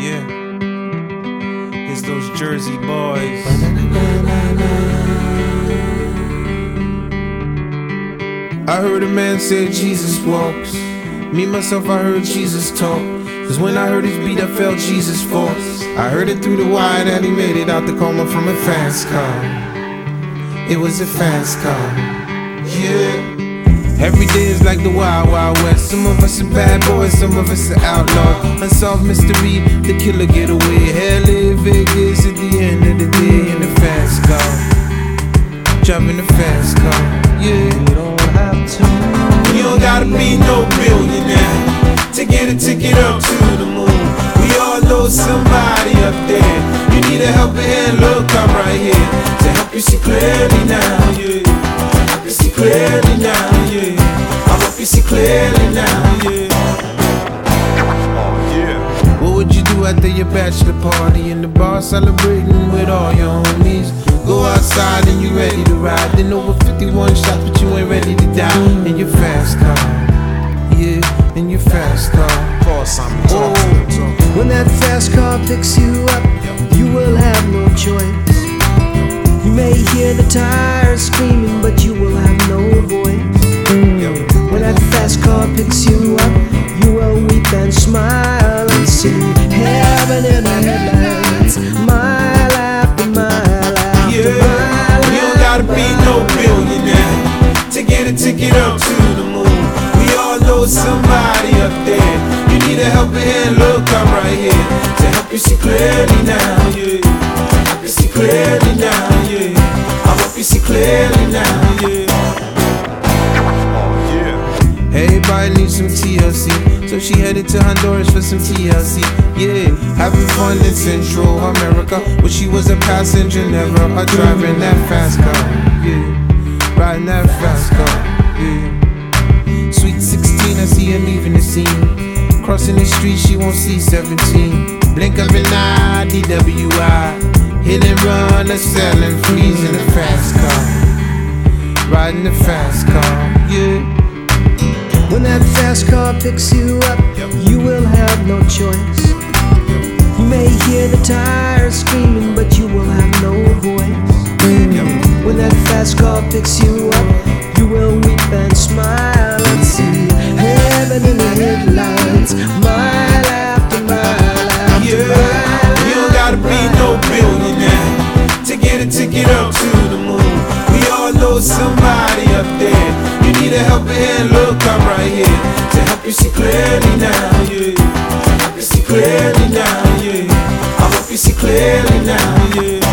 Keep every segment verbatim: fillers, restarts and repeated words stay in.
Yeah, it's those Jersey boys. I heard a man say Jesus walks. Me, myself, I heard Jesus talk. Cause when I heard his beat, I felt Jesus' force. I heard it through the wire that he made it out the coma from a fast car. It was a fast car, yeah. Every day is like the Wild Wild West. Some of us are bad boys, some of us are outlaws. Unsolved mystery, the killer get away. Hell in Vegas at the end of the day in a fast car. Driving a fast car, yeah. You don't have to. You don't gotta be no billionaire to get a ticket up to the moon. We all know somebody up there. You need a helping hand, look, I'm right here to help you see clearly now, yeah. Help you see clearly now, yeah. I hope you see clearly now, yeah. Oh, yeah. What would you do after your bachelor party in the bar celebrating with all your homies? Go outside and you ready to ride. Then over fifty-one shots, but you ain't ready to die. In your fast car, yeah, in your fast car. Oh. When that fast car picks you up, you will have no choice. You may hear the tires screaming, but you will have no voice. When that fast car picks you up, you will weep and smile and see heaven in the headlights, mile after mile after yeah. mile. You don't gotta be no billionaire to get a ticket up to the moon. We all know somebody up there. You need a helping hand, look, I'm right here to help you see clearly now, yeah. Help you see clearly now, yeah. I hope you see clearly now, yeah. Oh, yeah. Everybody needs some T L C, so she headed to Honduras for some T L C, yeah. Having fun in Central America, where she was a passenger, never a driver in that fast car, yeah. Riding that fast car, yeah. Sweet sixteen, I see her leaving the scene. Crossing the street, she won't see seventeen. Blink of an eye, D W I. Hit and run, or selling fleas in a fast car. Riding the fast car, yeah. When that fast car picks you up, you will have no choice. You may hear the tires screaming, but you will have no voice. When that fast car picks you up, you will weep and smile and see heaven in the headlights, mile after mile after yeah. mile. You don't gotta be no billionaire to get a ticket up to the moon. We all know somebody up there. You need a helping hand, look, I'm right here to help you see clearly now, yeah. Help you see clearly now, yeah. I hope you see clearly now, yeah.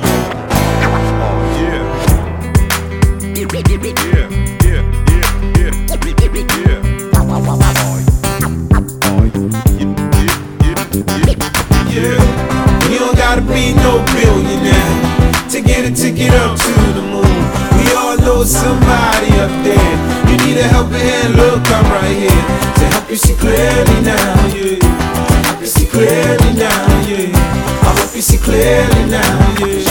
Be no billionaire to get a ticket up to the moon. We all know somebody up there. You need a helping hand, look, I'm right here to help you see clearly now, yeah. Help you see clearly now, yeah. I hope you see clearly now, yeah.